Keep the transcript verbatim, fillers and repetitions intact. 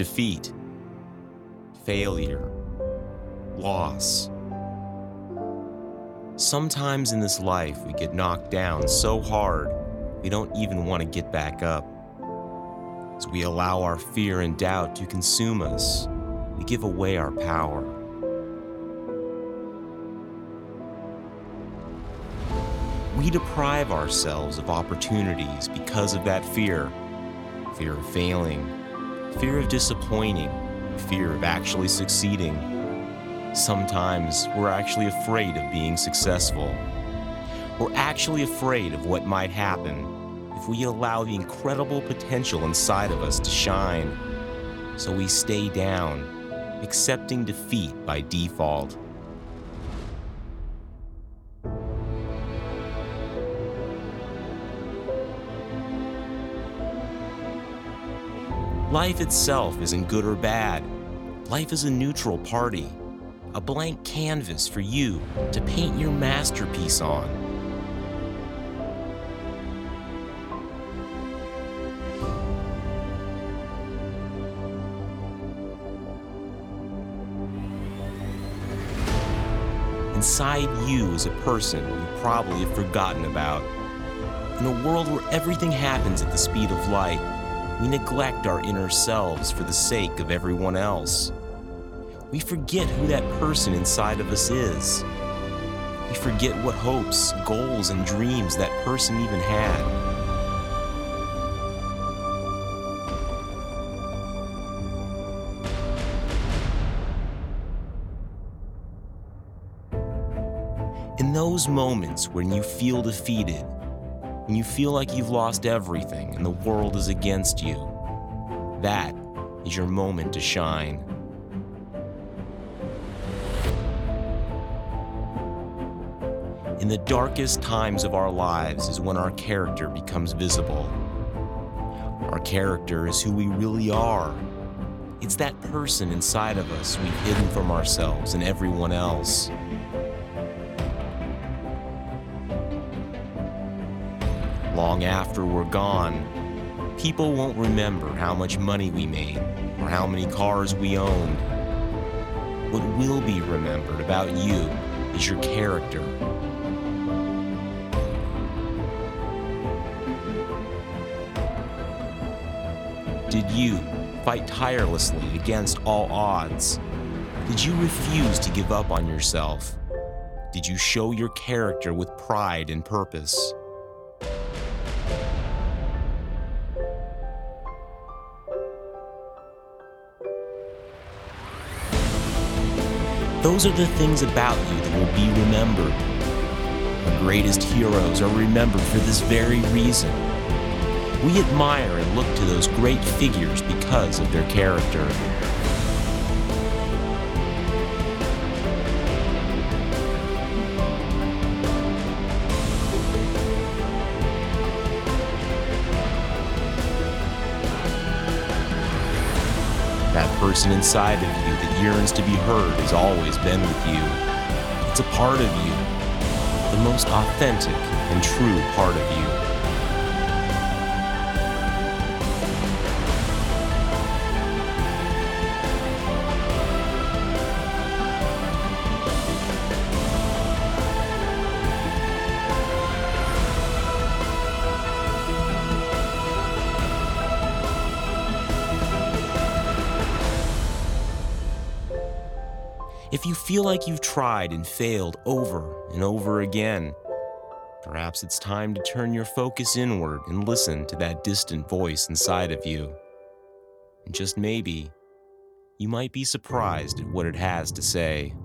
defeat, failure, loss. Sometimes in this life, we get knocked down so hard, we don't even want to get back up. As we allow our fear and doubt to consume us, we give away our power. We deprive ourselves of opportunities because of that fear. Fear of failing, fear of disappointing, fear of actually succeeding. Sometimes we're actually afraid of being successful. We're actually afraid of what might happen if we allow the incredible potential inside of us to shine. So we stay down, accepting defeat by default. Life itself isn't good or bad. Life is a neutral party, a blank canvas for you to paint your masterpiece on. Inside you is a person you probably have forgotten about. In a world where everything happens at the speed of light, we neglect our inner selves for the sake of everyone else. We forget who that person inside of us is. We forget what hopes, goals, and dreams that person even had. In those moments when you feel defeated, when you feel like you've lost everything and the world is against you, that is your moment to shine. In the darkest times of our lives is when our character becomes visible. Our character is who we really are. It's that person inside of us we've hidden from ourselves and everyone else. Long after we're gone, people won't remember how much money we made or how many cars we owned. What will be remembered about you is your character. Did you fight tirelessly against all odds? Did you refuse to give up on yourself? Did you show your character with pride and purpose? Those are the things about you that will be remembered. Our greatest heroes are remembered for this very reason. We admire and look to those great figures because of their character. That person inside of you that yearns to be heard has always been with you. It's a part of you, the most authentic and true part of you. If you feel like you've tried and failed over and over again, perhaps it's time to turn your focus inward and listen to that distant voice inside of you. And just maybe, you might be surprised at what it has to say.